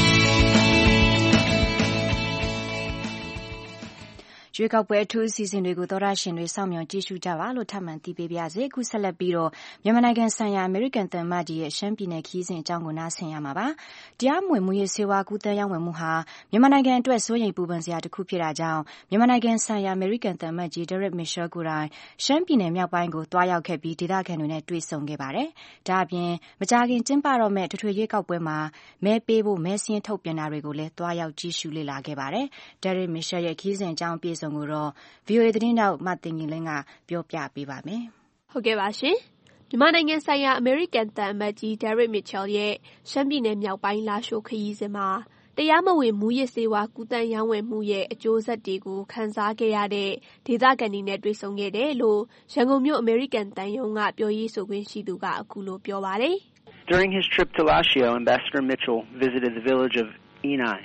Speaker 2: ရွေးကောက်ပွဲအထူးအစီအစဉ်တွေကိုသောတရှင်တွေစောင့်မျှော်ကြည့်ရှုကြပါလို့ထပ်မံသိပေးပါရစေ။အခုဆက်လက်ပြီးတော့မြန်မာနိုင်ငံဆိုင်ရာအမေရိကန်သံအမတ်ကြီးရဲ့ရှမ်းပြည်နယ်ခရီးစဉ်အကြောင်းကိုနားဆင်ရမှာပါ။တရားမဝင်မှုရေးဆေးဝါးကူးသန်းရောင်းဝယ်မှုဟာမြန်မာနိုင်ငံအတွက်စိုးရိမ်ပူပန်စရာတစ်ခုဖြစ်တာကြောင့်မြန်မာနိုင်ငံဆိုင်ရာအမေရိကန်သံအမတ်ကြီး Derek Mitchell ကိုယ်တိုင်ရှမ်းပြည်နယ်မြောက်ပိုင်းကိုသွားရောက်ခဲ့ပြီးဒေသခံတွေနဲ့တွေ့ဆုံခဲ့ပါတယ်။ဒါအပြင်မကြာခင်ကျင်းပတော့မယ့်ထွေထွေရွေးကောက်ပွဲမှာမဲပေးဖို့မဲစင်းထုတ်ပြန်တာတွေကိုလည်းသွားရောက်ကြည့်ရှုလေ့လာခဲ့ပါတယ်။ Derek Mitchell ရဲ့ခရီးစဉ်အကြောင်းပြေဆုံးကိုတော့ ဗွီအိုအေသတင်းတောက်မတင်ငင်လင်းကပြောပြပေးပါမယ်
Speaker 10: ။ဟုတ်ကဲ့ပါရှင်။မြန်မာနိုင်ငံဆိုင်ရာအမေရိကန်သံအမတ်ကြီး Derek Mitchell ရဲ့ရှမ်းပြည်နယ်မြောက်ပိုင်းလာရှိုးခရီးစဉ်မှာတရားမဝင်မူရစ်ဆေးဝါးကူးသန်းရောင်းဝယ်မှုရဲ့အကျိုးဆက်တွေကိုခံစားခဲ့ရတဲ့ဒေသခံတွေနဲ့တွေ့ဆုံခဲ့တယ်လို့ရန်ကုန်မြို့အမေရိကန်သံရုံးကပြောရေးဆိုခွင့်ရှိသူကအခုလိုပြောပါတယ်။
Speaker 11: During his trip to Lashio, Ambassador Mitchell visited the village of Enai.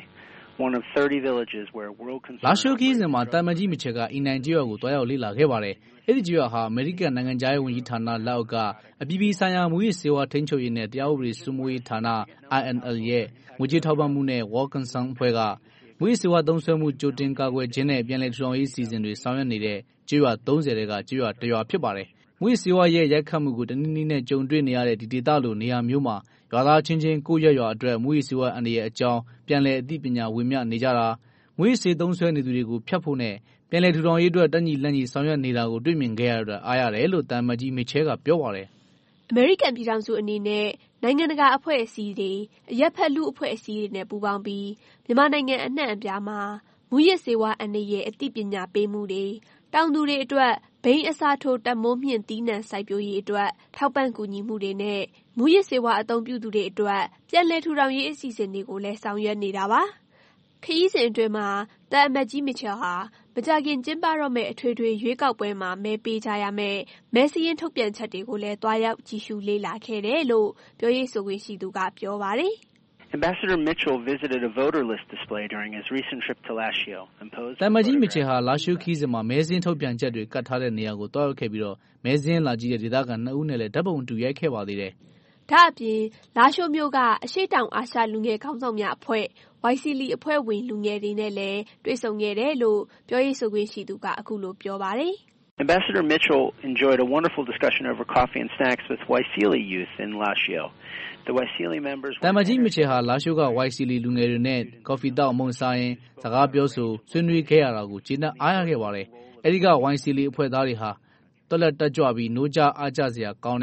Speaker 12: လာရှိုးခီးစဉ်မှာတမန်ကြီးမချက်ကအီနိုင်ကျွော်ကိုတွားရောက်လေ့လာခဲ့ပါတယ်။အဲ့ဒီကျွော်ဟာအမေရိကန်နိုင်ငံသားရေးဝန်ကြီးဌာနလက်အောက်ကအပြည်ပြည်ဆိုင်ရာမူရစ်ဆေးဝါးထိန်းချုပ်ရေးနဲ့တရားဥပဒေစိုးမိုးရေးဌာန I N L ရဲ့ငွေကြေးထောက်ပံ့မှုနဲ့ World Concern အဖွဲ့ကမူရစ်ဆေးဝါးသုံးစွဲမှုကြိုတင်ကာကွယ်ခြင်းနဲ့ပြန်လည်ထူထောင်ရေးစီစဉ်တွေဆောင်ရွက်နေတဲ့ကျွော်သုံးဆယ်တဲကကျွော်တစ်ရွာဖြစ်ပါတယ်။မူရစ်ဆေးဝါးရဲ့ရိုက်ခတ်မှုကိုတနည်းနည်းနဲ့ကြုံတွေ့နေရတဲ့ဒီဒေသလိုနေရာမျိုးမှာရွာသားချင်းချင်းကိုယ့်ရွာအတွက်မူရစ်ဆေးဝါးအန္တရာယ်အကြောင်းပြန်လည်အသိပညာဝေမျှနေကြတာမူရစ်ဆေးသုံးစွဲနေသူတွေကိုဖျက်ဖို့နဲ့ပြန်လည်ထူထောင်ရေးအတွက်တက်ညီလက်ညီဆောင်ရွက်နေတာကိုတွေ့မြင်ခဲ့ရတဲ့အားရတယ်လို့တန်မတ်ကြီးမစ်ချဲကပြောပါတယ်
Speaker 10: ။အမေရိကန်ပြည်ထောင်စုအနေနဲ့နိုင်ငံတကာအဖွဲ့အစည်းတွေအရက်ဖက်လူအဖွဲ့အစည်းတွေနဲ့ပူးပေါင်းပြီးမြန်မာနိုင်ငံအနှံ့အပြားမှာမူရစ်ဆေးဝါးအန္တရာယ်အသိပညာပေးမှုတွေတောင်သူတွေအတွက်ဘိန်းအစားထိုးတမိုးမြင့်သီးနှံစိုက်ပျိုးရေးအတွက်ထောက်ပံ့ကူညီမှုတွေနဲ့မူရစ်ဆေးဝါးအသုံးပြုသူတွေအတွက်ပြန်လည်ထူထောင်ရေးအစီအစဉ်တွေကိုလည်းဆောင်ရွက်နေတာပါ။ခရီးစဉ်အတွင်းမှာတန်အမတ်ကြီးမစ်ချယ်ဟာမကြာခင်ကျင်းပတော့မယ့်အထွေထွေရွေးကောက်ပွဲမှာမဲပေးကြရမယ့်မဲစရင်းထုတ်ပြန်ချက်တွေကိုလည်းတွားရောက်ကြည့်ရှုလေ့လာခဲ့တယ်လို့ပြောရေးဆိုခွင့်ရှိသူကပြောပါတယ်။
Speaker 11: Ambassador Mitchell visited a voter list display during his recent trip to Lashio.
Speaker 12: တန်မကြီးမစ်ချယ်ဟာလာရှိုးခီးစဉ်မှာမဲစင်းထုတ်ပြန်ချက်တွေကတ်ထားတဲ့နေရာကိုတွားရောက်ခဲ့ပြီးတော့မဲစင်းလာကြည့်တဲ့ဒေသခံနှစ်ဦးနဲ့လည်းဓာတ်ပုံတူရိုက်ခဲ့ပါသေးတယ်
Speaker 10: ။ဒါအပြင်လာရှိုးမြို့ကအရှေ့တောင်အာရှလူငယ်ခေါင်းဆောင်များအဖွဲ့ Y C L အဖွဲ့ဝင်လူငယ်တွေနဲ့လည်းတွေ့ဆုံခဲ့တယ်လို့ပြောရေးဆိုခွင့်ရှိသူကအခုလိုပြောပါတယ်
Speaker 11: ။ Ambassador Mitchell enjoyed a wonderful discussion over coffee and snacks with Y C L youth in Lashio. The Y C L members
Speaker 12: တန်မကြီးမစ်ချယ်ဟာလာရှိုးက Y C L လူငယ်တွေနဲ့ကော်ဖီတောက်အမုံစားရင်စကားပြောဆိုဆွေးနွေးခဲ့ရတာကိုကျေနပ်အားရခဲ့ပါတယ်။အဲဒီက Y C L အဖွဲ့သားတွေဟာတော်လက်တက်ကြွပြီးနိုးကြအားကြစရာကောင်းတဲ့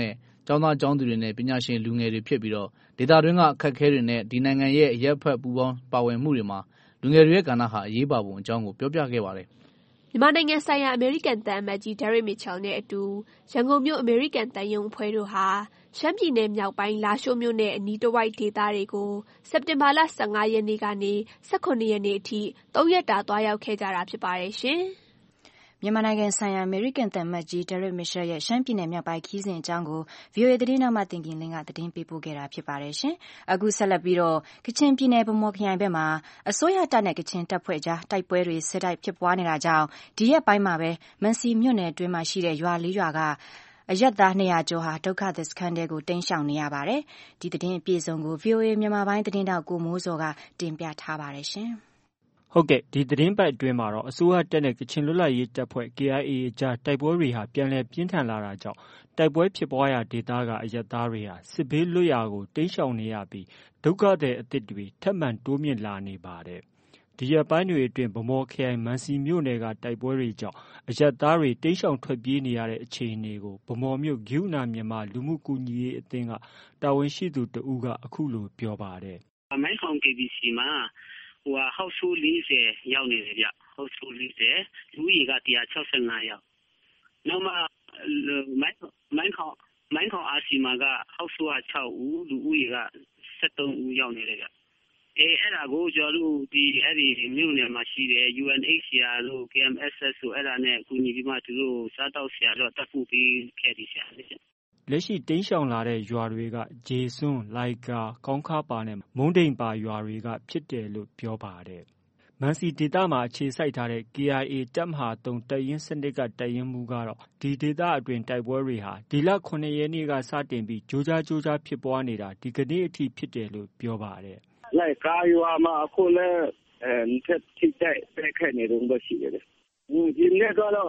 Speaker 12: ကျောင်းသားကျောင်းသူတွေနဲ့ပညာရှင်လူငယ်တွေဖြစ်ပြီးတော့ဒေသတွင်းကအခက်အခဲတွေနဲ့ဒီနိုင်ငံရဲ့အရက်ဖက်ပူပေါင်းပါဝင်မှုတွေမှာလူငယ်တွေရဲ့ကဏ္ဍဟာအရေးပါပုံအကြောင်းကိုပြောပြခဲ့ပါတယ်
Speaker 10: မြန်မာနိုင်ငံဆိုင်ရာအမေရိကန်သံအမတ်ကြီး Derek Mitchell နဲ့အတူရန်ကုန်မြို့အမေရိကန်သံရုံးအဖွဲ့တို့ဟာရှမ်းပြည်နယ်မြောက်ပိုင်းလာရှိုးမြို့နယ်အနီးတစ်ဝိုက်ဒေသတွေကိုစက်တင်ဘာလ၁၅ရက်နေ့ကနေ၁၇ရက်နေ့အထိသုံးရက်တာသွားရောက်ခဲ့ကြတာဖြစ်ပါတယ်ရှင်။
Speaker 2: မြန်မာနိုင်ငံဆိုင်ရာအမေရိကန်သံအမတ်ကြီး Derek Mitchell ရဲ့ရှမ်းပြည်နယ်မြောက်ပိုင်းခရီးစဉ်အကြောင်းကို ဗွီအိုအေသတင်းထောက်မတင်ခင်လင်းကသတင်းပေးပို့ခဲ့တာဖြစ်ပါတယ်ရှင်။အခုဆက်လက်ပြီးတော့ကချင်ပြည်နယ်ဗန်းမော်ခရိုင်ဘက်မှာအစိုးရတပ်နဲ့ကချင်တပ်ဖွဲ့ကြားတိုက်ပွဲတွေဆက်တိုက်ဖြစ်ပွားနေတာကြောင့်ဒီရက်ပိုင်းမှာပဲမန်စီမြို့နယ်အတွင်းမှာရှိတဲ့ရွာလေးရွာကအရပ်သားနှစ်ရာကျော်ဟာဒုက္ခသည်စခန်းထဲကိုတိမ်းရှောင်နေရပါတယ်။ဒီသတင်းအပြည့်အစုံကို ဗွီအိုအေမြန်မာပိုင်းသတင်းထောက်ကိုမိုးစောကတင်ပြထားပါတယ်ရှင်။
Speaker 13: ဟုတ်ကဲ့ဒီသတင်းပတ်အတွင်းမှာတော့အစိုးရတပ်နဲ့ကချင်လွတ်လပ်ရေးတပ်ဖွဲ့ K I A အကြားတိုက်ပွဲတွေဟာပြန်လည်ပြင်းထန်လာတာကြောင့်တိုက်ပွဲဖြစ်ပွားရာဒေသကအရပ်သားတွေဟာစစ်ဘေးလွတ်ရာကိုတိမ်းရှောင်နေရပြီးဒုက္ခသည်အသစ်တွေထပ်မံတိုးမြင့်လာနေပါတယ်။ဒီရက်ပိုင်းတွေအတွင်းဗန်းမော်ခရိုင်မန်စီမြို့နယ်ကတိုက်ပွဲတွေကြောင့်အရပ်သားတွေတိမ်းရှောင်ထွက်ပြေးနေရတဲ့အခြေအနေကိုဗန်းမော်မြို့ဂိူနာမြန်မာလူမှုကူညီရေးအသင်းကတာဝန်ရှိသူတဦးကအခုလိုပြောပါတယ်
Speaker 14: ။မိုင်းခေါင် K B C မှာဟိုဟောက်ဆူလေးဆယ်ရောက်နေတယ်ဗျဟောက်ဆူလေးဆယ်လူကြီးကတစ်ရာ၆၅ယောက်နောက်မှမိုင်းမိုင်းခေါင်မိုင်းခေါင်အာစီမာကဟောက်ဆူက၆ဦးလူဦးရေက၁၃ဦးရောက်နေတယ်ဗျအဲအဲ့ဒါကိုကျွန်တော်တို့ဒီအဲ့ဒီမြို့နယ်မှာရှိတဲ့ U N H C R တို့ K M S S တို့အဲ့ဒါနဲ့အကူအညီပြီးမှသူတို့စားတောက်ဆရာတော့တက်ဖို့ပြီးခဲ့တယ်ဆရာ
Speaker 13: လက်ရှိတိမ်းရှောင်လာတဲ့ရွာတွေကဂျေစွန်း၊လိုက်ကာ၊ကောင်းခါပါနဲ့မုံဒိန်ပါရွာတွေကဖြစ်တယ်လို့ပြောပါတယ်။မန်စီဒေသမှာအခြေစိုက်ထားတဲ့ K I A တပ်မဟာ၃တပ်ရင်းစနစ်ကတပ်ရင်းမှူးကတော့ဒီဒေသအတွင်းတိုက်ပွဲတွေဟာဒီလ၇ရက်နေ့ကစတင်ပြီးကြိုးကြားကြိုးကြားဖြစ်ပွားနေတာဒီကနေ့အထိဖြစ်တယ်လို့ပြောပါတယ်
Speaker 4: ။လိုက်ကာရွာမှာအခုလည်းအဲထက်ထိတဲ့တိုက်ခိုက်နေတော့ရှိတယ်။ဒီနေ့ကတော့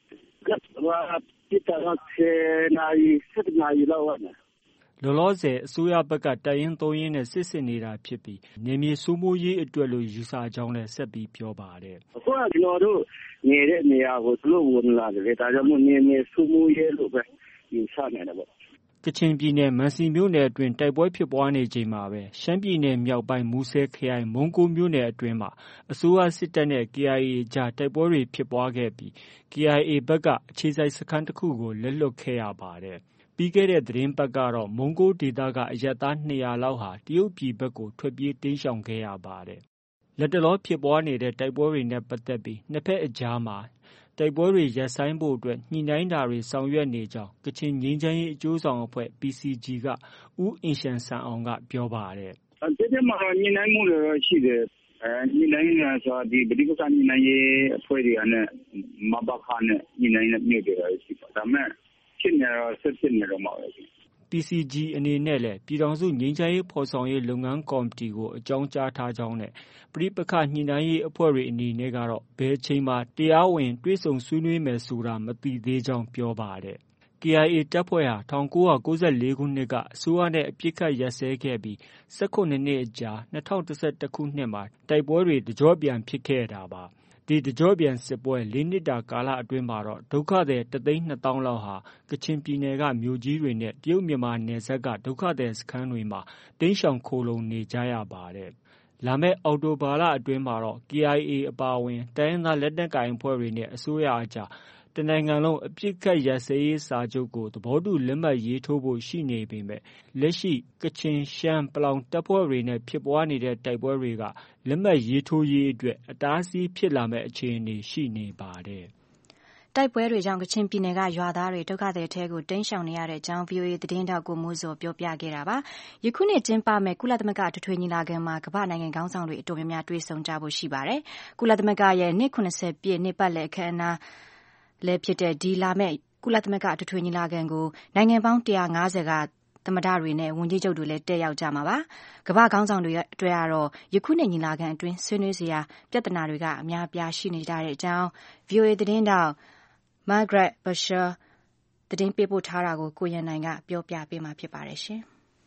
Speaker 4: ဖြစ်တာကဆယ်နာရီ၁၀နာရီလောက်ပါနဲ့
Speaker 13: လောလောဆယ်အစိုးရဘက်ကတပ်ရင်း၃ရင်းနဲ့စစ်ဆင်နေတာဖြစ်ပြီးနေမြေစိုးမိုးရေးအတွက်လို့ယူဆကြောင်းလည်းဆက်ပြီးပြောပါတယ်
Speaker 4: အခုကကျွန်တော်တို့နေတဲ့နေရာကိုသူတို့ဝင်လာတယ်ဒါကြောင့်မို့နေမြေစိုးမိုးရေးလို့ပဲယူဆနေတယ်ပေါ့
Speaker 13: ကချင်ပြည်နယ်မန်စီမြို့နယ်အတွင်းတိုက်ပွဲဖြစ်ပွားနေချိန်မှာပဲရှမ်းပြည်နယ်မြောက်ပိုင်းမူဆယ်ခရိုင်မုံကိုမြို့နယ်အတွင်းမှာအစိုးရစစ်တပ်နဲ့ K I A ကြားတိုက်ပွဲတွေဖြစ်ပွားခဲ့ပြီး K I A ဘက်ကအခြေစိုက်စခန်းတစ်ခုကိုလက်လွတ်ခဲ့ရပါတယ်။ပြီးခဲ့တဲ့သတင်းပတ်ကတော့မုံကိုဒေသကအရပ်သားနှစ်ရာလောက်ဟာတရုတ်ပြည်ဘက်ကိုထွက်ပြေးတိမ်းရှောင်ခဲ့ရပါတယ်။လက်တလောဖြစ်ပွားနေတဲ့တိုက်ပွဲတွေနဲ့ပတ်သက်ပြီးနှစ်ဖက်အကြားမှာတိုက်ပွဲတွေရပ်ဆိုင်းဖို့အတွက်ညှိနှိုင်းတာတွေဆောင်ရွက်နေကြောင်းကချင်ငြိမ်းချမ်းရေးအကျိုးဆောင်အဖွဲ့ P C G ကဦးအင်ရှန်ဆန်အောင်ကပြောပါတယ်
Speaker 4: ။ဒီနေ့မှာညှိနှိုင်းမှုတွေရှိတယ်။အဲညှိနှိုင်းနေဆိုဒီပဋိပက္ခညှိနှိုင်းရေးအဖွဲ့တွေနဲ့မဘခနဲ့ညှိနှိုင်းနေမြို့တွေရှိပါဒါမဲ့ဖြစ်နေတော့ဆက်ဖြစ်နေတော့မှာပဲ
Speaker 13: P C G အနေနဲ့လည်းပြည်ထောင်စုငြိမ်းချမ်းရေးဖော်ဆောင်ရေးလုပ်ငန်းကော်မတီကိုအကြောင်းကြားထားကြောင်းနဲ့ပဋိပက္ခညှိနှိုင်းရေးအဖွဲ့တွေအနေနဲ့ကတော့ဘယ်အချိန်မှတရားဝင်တွေ့ဆုံဆွေးနွေးမယ်ဆိုတာမသိသေးကြောင်းပြောပါတယ်။ K I A တပ်ဖွဲ့ဟာ၁၉၉၄ခုနှစ်ကအစိုးရနဲ့အပစ်အခတ်ရပ်စဲခဲ့ပြီး၁၇နှစ်အကြာ၂၀၁၁ခုနှစ်မှာတိုက်ပွဲတွေတကျော့ပြန်ဖြစ်ခဲ့တာပါ။ဒီတကျော့ပြန်စစ်ပွဲလေးနှစ်တာကာလအတွင်းမှာတော့ဒုက္ခသည်တသိန်းနှစ်သောင်းလောက်ဟာကချင်ပြည်နယ်ကမြို့ကြီးတွေနဲ့တရုတ်မြန်မာနယ်စပ်ကဒုက္ခသည်စခန်းတွေမှာတိမ်းရှောင်ခိုလှုံနေကြရပါတယ်။လာမယ့်အောက်တိုဘာလအတွင်းမှာတော့ K I A အပါအဝင်တိုင်းရင်းသားလက်နက်ကိုင်အဖွဲ့တွေနဲ့အစိုးရအကြားတနိုင်ငံလုံးအပစ်အခတ်ရပ်စဲရေးစာချုပ်ကိုသဘောတူလက်မှတ်ရေးထိုးဖို့ရှိနေပေမဲ့လက်ရှိကချင်ရှမ်းပလောင်တပ်ဖွဲ့တွေနဲ့ဖြစ်ပွားနေတဲ့တိုက်ပွဲတွေကလက်မှတ်ရေးထိုးရေးအတွက်အတားအဆီးဖြစ်လာမဲ့အခြေအနေရှိနေပါတယ်
Speaker 2: ။တိုက်ပွဲတွေကြောင့်ကချင်ပြည်နယ်ကရွာသားတွေဒုက္ခသည်ထဲကိုတိမ်းရှောင်နေရတဲ့အကြောင်း V O A သတင်းထောက်ကိုမိုးစောပြောပြခဲ့တာပါ။ယခုနှစ်ကျင်းပမဲ့ကုလသမဂ္ဂအထွေထွေညီလာခံမှာကမ္ဘာနိုင်ငံခေါင်းဆောင်တွေအတော်များများတွေ့ဆုံကြဖို့ရှိပါတယ်။ကုလသမဂ္ဂရဲ့နှစ်၇၀ပြည့်နှစ်ပတ်လည်အခမ်းအနားလည်းဖြစ်တဲ့ဒီလာမဲ့ကုလသမဂ္ဂအထွေထွေညီလာခံကိုနိုင်ငံပေါင်း၁၅၀ကသမ္မတတွေနဲ့ဝန်ကြီးချုပ်တွေလည်းတက်ရောက်ကြမှာပါ။ကမ္ဘာခေါင်းဆောင်တွေအတွက်ကတော့ယခုနှစ်ညီလာခံအတွင်းဆွေးနွေးစရာပြဿနာတွေကအများအပြားရှိနေကြတဲ့အကြောင်း V O A သတင်းတောက် Margaret Bashir သတင်းပေးပို့ထားတာကိုကိုရန်နိုင်ကပြောပြပေးမှာဖြစ်ပါတယ်ရှင်။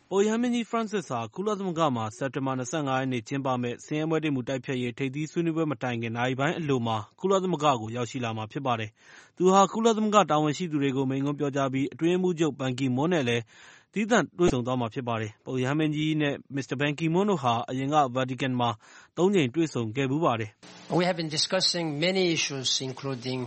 Speaker 5: ပုပ်ရဟန်းမင်းကြီး Francis ဟာကုလသမဂ္ဂမှာစက်တင်ဘာ၂၅ရက်နေ့ကျင်းပမယ့်ဆင်းရဲမွဲတေမှုတိုက်ဖျက်ရေးထိပ်သီးဆွေးနွေးပွဲမတိုင်ခင်နာရီပိုင်းအလိုမှာကုလသမဂ္ဂကိုရောက်ရှိလာမှာဖြစ်ပါတယ်။သူဟာကုလသမဂ္ဂတာဝန်ရှိသူတွေကိုမိန့်ခွန်းပြောကြားပြီးအတွင်းရေးမှူးချုပ်ဘန်ကီမွန်းနဲ့လည်းသီးသန့်တွေ့ဆုံသွားမှာဖြစ်ပါတယ်။ပုပ်ရဟန်းမင်းကြီးနဲ့မစ္စတာဘန်ကီမွန်းတို့ဟာအရင်က Vatican မှာသုံးကြိမ်တွေ့ဆုံခဲ့ဖူးပါတယ်။
Speaker 15: We have been discussing many issues including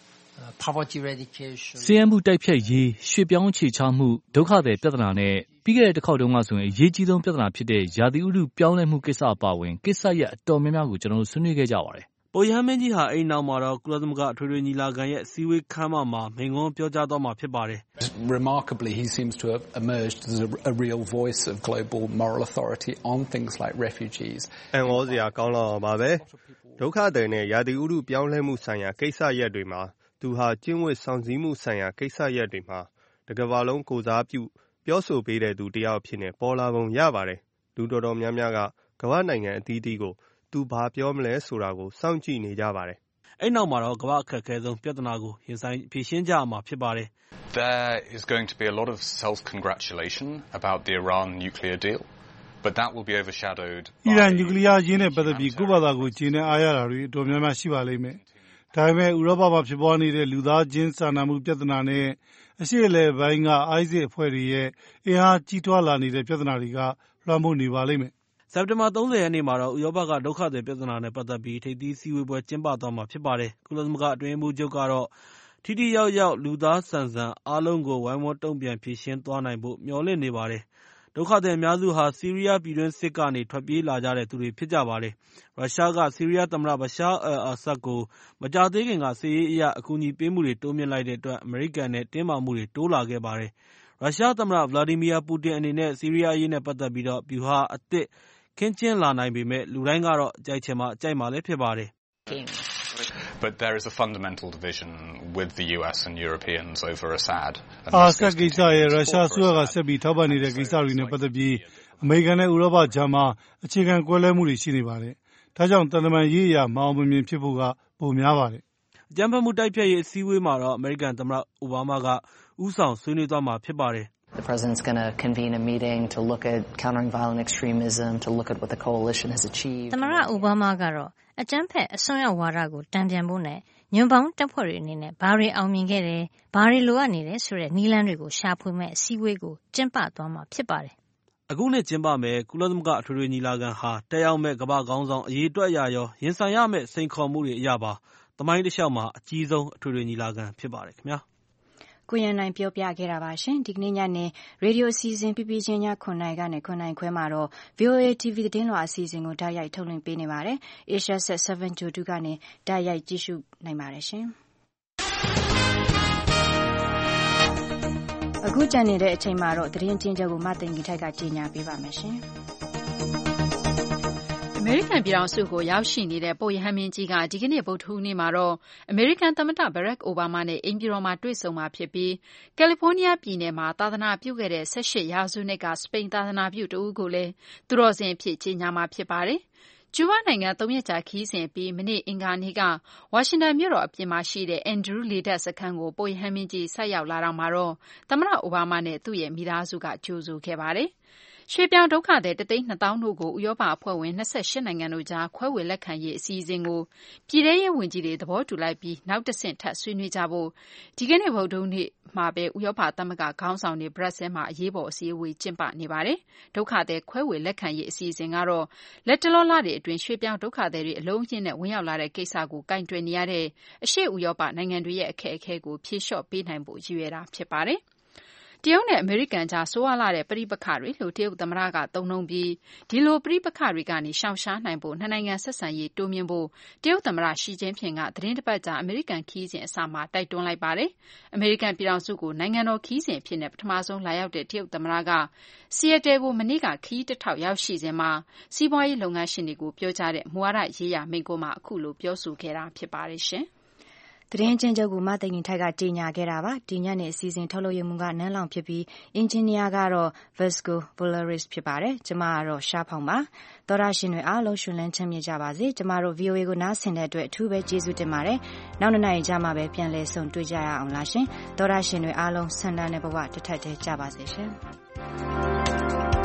Speaker 15: poverty eradication
Speaker 12: ဆင်းရဲမှုတိုက်ဖျက်ရေးရွှေ့ပြောင်းအခြေချမှုဒုက္ခသည်ပြဿနာနဲ့ပြီးခဲ့တဲ့တစ်ခေါက်တုန်းကဆိုရင်အရေးကြီးဆုံးပြဿနာဖြစ်တဲ့ရာသီဥတုပြောင်းလဲမှုကိစ္စအပါအဝင်ကိစ္စရပ်အတော်များများကိုကျွန်တော်တို့ဆွေးနွေးခဲ့ကြပါတယ်
Speaker 5: ။ပုပ်ရဟန်းမင်းကြီးဟာအဲ့နောက်မှာတော့ကုလသမဂ္ဂအထွေထွေညီလာခံရဲ့အစည်းအဝေးခန်းမမှာမိန့်ခွန်းပြောကြားသွားမှာဖြစ်ပါတယ်
Speaker 16: ။ Remarkably, he seems to have emerged as a, a real voice of global moral authority on things like refugees.
Speaker 17: အံ့ဩစရာကောင်းတော့ပါပဲ။ဒုက္ခသည်နဲ့ရာသီဥတုပြောင်းလဲမှုဆိုင်ရာကိစ္စရပ်တွေမှာသူဟာကျင့်ဝတ်ဆောင်စည်းမှုဆိုင်ရာကိစ္စရပ်တွေမှာတကမ္ဘာလုံးကိုစားပြုပြောဆိုပေးတဲ့သူတယောက်ဖြစ်နေပေါ်လာပုံရပါတယ်။လူတော်တော်များများကကမ္ဘာနိုင်ငံအသီးသီးကိုသူဘာပြောမလဲဆိုတာကိုစောင့်ကြည့်နေကြပါတယ်
Speaker 5: ။အဲ့နောက်မှာတော့ကမ္ဘာအခက်အခဲဆုံးပြဿနာကိုရင်ဆိုင်ဖြေရှင်းကြရမှာဖြစ်ပါတယ်
Speaker 18: ။ There is going to be a lot of self-congratulation about the Iran nuclear deal, but that will be overshadowed.
Speaker 19: အီရန်နျူကလ িয়ার ရင်းနဲ့ပတ်သက်ပြီးကိုယ့်ဘာသာကိုကျင်းနဲ့အားရတာတွေအတော်များများရှိပါလိမ့်မယ်။ဒါပေမဲ့ဥရောပမှာဖြစ်ပွားနေတဲ့လူသားချင်းစာနာမှုပြဿနာနဲ့အရှေ့အလယ်ပိုင်းကအိုက်စစ်အဖွဲ့တွေရဲ့အင်အားကြီးထွားလာနေတဲ့ပြဿနာတွေကလွှမ်းမိုးနေပါလိမ့်မယ်
Speaker 5: ။စက်တင်ဘာ၃၀ရက်နေ့မှာတော့ဥရောပကဒုက္ခသည်ပြဿနာနဲ့ပတ်သက်ပြီးထိပ်သီးစည်းဝေးပွဲကျင်းပသွားမှာဖြစ်ပါတယ်။ကုလသမဂ္ဂအတွင်းရေးမှူးချုပ်ကတော့ထိထိရောက်ရောက်လူသားဆန်ဆန်အားလုံးကိုဝိုင်းဝန်းတုံ့ပြန်ဖြေရှင်းသွားနိုင်ဖို့မျှော်လင့်နေပါတယ်။ဒုက္ခသည်အများစုဟာဆီးရီးယားပြည်တွင်းစစ်ကနေထွက်ပြေးလာကြတဲ့သူတွေဖြစ်ကြပါတယ်။ရုရှားကဆီးရီးယားသမ္မတဘရှားအယ်လ်အာဆတ်ကိုမကြာသေးခင်ကစစ်ရေးအရအကူအညီပေးမှုတွေတိုးမြှင့်လိုက်တဲ့အတွက်အမေရိကန်နဲ့တင်းမာမှုတွေတိုးလာခဲ့ပါတယ်။ရုရှားသမ္မတဗလာဒီမီယာပူတင်အနေနဲ့ဆီးရီးယားအရေးနဲ့ပတ်သက်ပြီးတော့ဗျူဟာအသစ်ခင်းကျင်းလာနိုင်ပေမဲ့လူတိုင်းကတော့ကြိုက်ချင်မှကြိုက်မှလည်းဖြစ်ပါတယ်
Speaker 18: ။ But there is a fundamental division with the U S and Europeans over Assad.
Speaker 19: အာဆတ်ကိစ္စရဲ့ရုရှားဆိုရကဆက်ပြီးထောက်ပံ့နေတဲ့ကိစ္စတွေနဲ့ပတ်သက်ပြီးအမေရိကန်နဲ့ဥရောပကြားမှာအခြေခံကွဲလွဲမှုတွေရှိနေပါတယ်။ဒါကြောင့်တန်တမန်ရေးအရာမအောင်မမြင်ဖြစ်ဖို့ကပိုများပါတယ်
Speaker 5: ။အကြမ်းဖက်မှုတိုက်ဖျက်ရေးအစည်းအဝေးမှာတော့အမေရိကန်သမ္မတအိုဘားမားကဦးဆောင်ဆွေးနွေးသွားမှာဖြစ်ပါတယ်။
Speaker 20: The president's going to convene a meeting to look at countering violent extremism, to look at what the coalition has achieved.
Speaker 21: သမ္မတအိုဘားမားကတော့အကြမ်းဖက်အစွန်းရောက်ဝါဒကိုတန်ပြန်ဖို့နဲ့ညွန့်ပေါင်းတပ်ဖွဲ့တွေအနေနဲ့ဘာတွေအောင်မြင်ခဲ့တယ်၊ဘာတွေလိုအပ်နေတယ်ဆိုတဲ့နည်းလမ်းတွေကိုရှာဖွေမဲ့အစည်းအဝေးကိုကျင်းပသွားမှာဖြစ်ပါတယ်
Speaker 5: ။အခုနှစ်ကျင်းပမယ်ကုလသမဂ္ဂအထွေထွေညီလာခံဟာတက်ရောက်မဲ့ကမ္ဘာခေါင်းဆောင်အရေးအတွက်အရရောရင်ဆိုင်ရမဲ့စိန်ခေါ်မှုတွေအရပါသမိုင်းတစ်လျှောက်မှာအကြီးဆုံးအထွေထွေညီလာခံဖြစ်ပါတယ်ခင်ဗျာ။
Speaker 2: ကိုရန်နိုင်ပြောပြခဲ့တာပါရှင်ဒီကနေ့ညနေရေဒီယိုအစီအစဉ်ပြပြချင်းညခွန်နိုင်ကနေခွန်နိုင်ခွဲမှာတော့ ဗွီအိုအေ တီဗီ သတင်းလွှာအစီအစဉ်ကိုတိုက်ရိုက်ထုတ်လွှင့်ပေးနေပါတယ်။ Asia Set 7 Jodu ကနေတိုက်ရိုက်ကြည့်ရှုနိုင်ပါတယ်ရှင်။အခုကြံနေတဲ့အချိန်မှာတော့သတင်းချင်းချုပ်ကိုမသိင်ကြီးထိုက်ကကြီးညာပေးပါမယ်ရှင်။
Speaker 3: အမေရိကန်ပြည်ထောင်စုကိုရောက်ရှိနေတဲ့ပုပ်ရဟန်းမင်းကြီးကဒီကနေ့ဗုဒ္ဓဟူးနေ့မှာတော့အမေရိကန်သမ္မတဘရက်အိုဘားမားနဲ့အိမ်ဖြူတော်မှာတွေ့ဆုံမှာဖြစ်ပြီးကယ်လီဖိုးနီးယားပြည်နယ်မှာသာသနာပြုခဲ့တဲ့၁၈ရာစုနှစ်ကစပိန်သာသနာပြုတဦးကိုလည်းသူတော်စင်အဖြစ်ကြေညာမှာဖြစ်ပါတယ်။ကျူးဘားနိုင်ငံသုံးရက်ကြာခရီးစဉ်အပြီးမနေ့အင်္ဂါနေ့ကဝါရှင်တန်မြို့တော်အပြင်မှာရှိတဲ့အန်ဒရူးလေတပ်စခန်းကိုပုပ်ရဟန်းမင်းကြီးဆိုက်ရောက်လာတော့မှာတော့သမ္မတအိုဘားမားနဲ့သူ့ရဲ့မိသားစုကကြိုဆိုခဲ့ပါတယ်။ရွှေ့ပြောင်းဒုက္ခသည်တသိန်းနှစ်သောင်းတို့ကိုဥရောပအဖွဲ့ဝင်၂၈နိုင်ငံတို့ကြားခွဲဝေလက်ခံရေးအစီအစဉ်ကိုပြည်ထရေးဝန်ကြီးတွေသဘောတူလိုက်ပြီးနောက်တစ်ဆင့်ထပ်ဆွေးနွေးကြဖို့ဒီကနေ့ဗုဒ္ဓဟူးနေ့မှာပဲဥရောပသမဂ္ဂခေါင်းဆောင်တွေဘရက်ဆဲမှာအရေးပေါ်အစည်းအဝေးကျင်းပနေပါတယ်။ဒုက္ခသည်ခွဲဝေလက်ခံရေးအစီအစဉ်ကတော့လက်တလောလတွေအတွင်းရွှေ့ပြောင်းဒုက္ခသည်တွေအလုံးအရင်းနဲ့ဝင်ရောက်လာတဲ့ကိစ္စကိုကင်တွယ်နေရတဲ့အရှေ့ဥရောပနိုင်ငံတွေရဲ့အခက်အခဲကိုဖြေလျှော့ပေးနိုင်ဖို့ရည်ရွယ်တာဖြစ်ပါတယ်။တရုတ်နဲ့အမေရိကန်ကြားဆိုးရွားလှတဲ့ပဋိပက္ခတွေလို့တရုတ်သမ္မတကသုံးနှုန်းပြီးဒီလိုပဋိပက္ခတွေကနေရှောင်ရှားနိုင်ဖို့နှစ်နိုင်ငံဆက်ဆံရေးတိုးမြှင့်ဖို့တရုတ်သမ္မတရှီကျင်းဖျင်ကသတင်းတစ်ပတ်ကြာအမေရိကန်ခရီးစဉ်အစမှာတိုက်တွန်းလိုက်ပါတယ်။အမေရိကန်ပြည်ထောင်စုကိုနိုင်ငံတော်ခရီးစဉ်အဖြစ်နဲ့ပထမဆုံးလာရောက်တဲ့တရုတ်သမ္မတကဆီယက်တယ်ကိုမနေ့ကခရီးတစ်ထောက်ရောက်ရှိစဉ်မှာစီးပွားရေးလုပ်ငန်းရှင်တွေကိုပြောကြားတဲ့မူဝါဒရေးရာမိန့်ခွန်းမှာအခုလိုပြောဆိုခဲ့တာဖြစ်ပါတယ်ရှင်။
Speaker 2: သတင်းချင်းချုပ်ကိုမသိင်ထိုက်ကကြေညာခဲ့တာပါဒီညနေအစီအစဉ်ထုတ်လုပ်ရမှုကနန်းလောင်ဖြစ်ပြီးအင်ဂျင်နီယာကတော့ Vasco Volaris ဖြစ်ပါတယ်ကျမကတော့ရှားဖောင်ပါသောရရှင်တွေအားလုံးရှင်လန်းချမ်းမြေ့ကြပါစေကျမတို့ ဗွီအိုအေ ကိုနားဆင်တဲ့အတွက်အထူးပဲကျေးဇူးတင်ပါတယ်နောက်နေ့ညကြာမှပဲပြန်လည်ဆုံတွေ့ကြရအောင်လားရှင်သောရရှင်တွေအားလုံးဆန္ဒနဲ့ဘဝတစ်ထပ်တည်းကြပါစေရှင်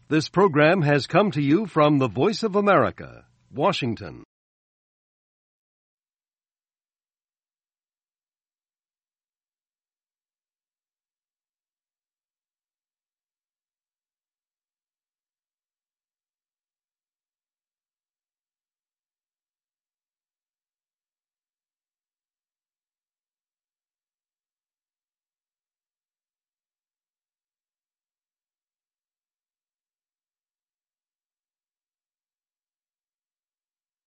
Speaker 1: This program has come to you from the Voice of America, Washington.